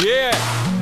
Yeah.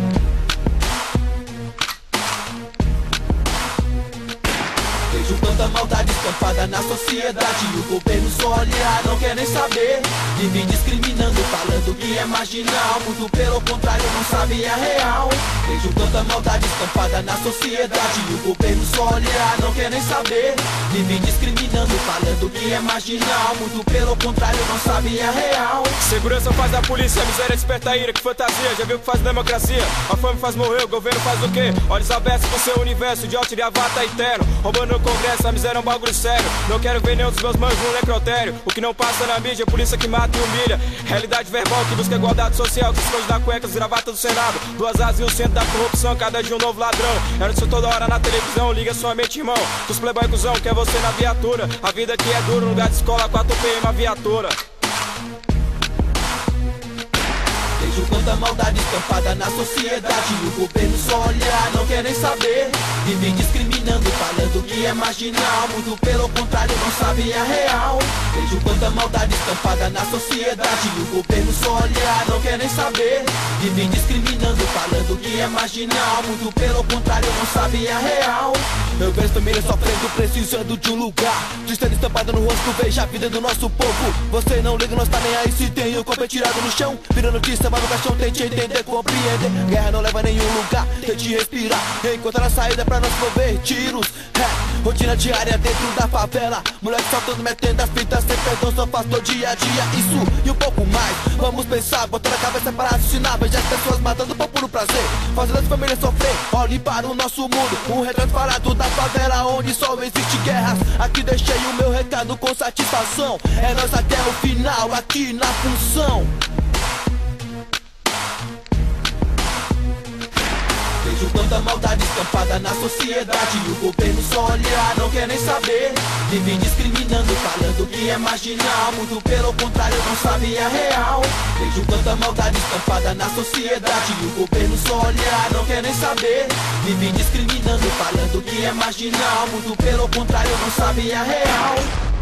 Vejo tanta maldade estampada na sociedade. O governo só olha, não quer nem saber. Vive discriminando, falando que é marginal. Muito pelo contrário, não sabe a real. Vejo tanta maldade estampada na sociedade. O governo só olha, não quer nem saber. Vive discriminando, falando que é marginal. Muito pelo contrário, não sabe a real. Segurança faz a polícia, a miséria desperta a ira. Que fantasia, já viu o que faz a democracia? A fome faz morrer, o governo faz o quê? Olhos abertos pro seu universo, de alto e de avata eterno. Roubando no congresso, a miséria é um bagulho sério. Não quero ver nenhum dos meus manos no necrotério. O que não passa na mídia, é polícia que mata e humilha. Realidade verbal que busca igualdade social, que esconde na cueca, as gravatas do Senado. Duas asas e o centro da corrupção, cada dia um novo ladrão. É notícia toda hora na televisão, liga sua mente, irmão. Os playboy cuzão, quer você na viatura. A vida aqui é dura, no lugar de escola, 4 PM a viatura. Vejo quanta maldade estampada na sociedade. O governo só olha, não quer nem saber. Vive discriminando, falando que é marginal. Muito pelo contrário, não sabe a real. Vejo quanta maldade estampada na sociedade. O governo só olha, não quer nem saber. Vive discriminando, falando que é marginal. Muito pelo contrário, não sabe a real. Eu vejo família sofrendo, precisando de um lugar. Tristeza estampada no rosto, veja a vida do nosso povo. Você não liga, nós tá nem aí se tem o corpo tirado no chão. Vira notícia, vai no caixão, tente entender, compreender. Guerra não leva a nenhum lugar, tente respirar. Encontrar a saída pra nós mover tiros. Rotina diária dentro da favela. Moleque saltando, metendo as fitas sem perdão, só faz todo dia a dia. Isso e um pouco mais, vamos pensar. Botando a cabeça para raciocinar. Veja as pessoas matando por puro prazer, fazendo as famílias sofrer. Olhe para o nosso mundo, um retrato falado da favela onde só existe guerras. Aqui deixei o meu recado com satisfação. É nós até o final, aqui na função. Vejo tanta maldade estampada na sociedade. O governo só olha, não quer nem saber. Vive discriminando, falando que é marginal. Muito pelo contrário, não sabe a real. Vejo tanta maldade estampada na sociedade. O governo só olha, não quer nem saber. Vive discriminando, falando que é marginal. Muito pelo contrário, não sabe a real.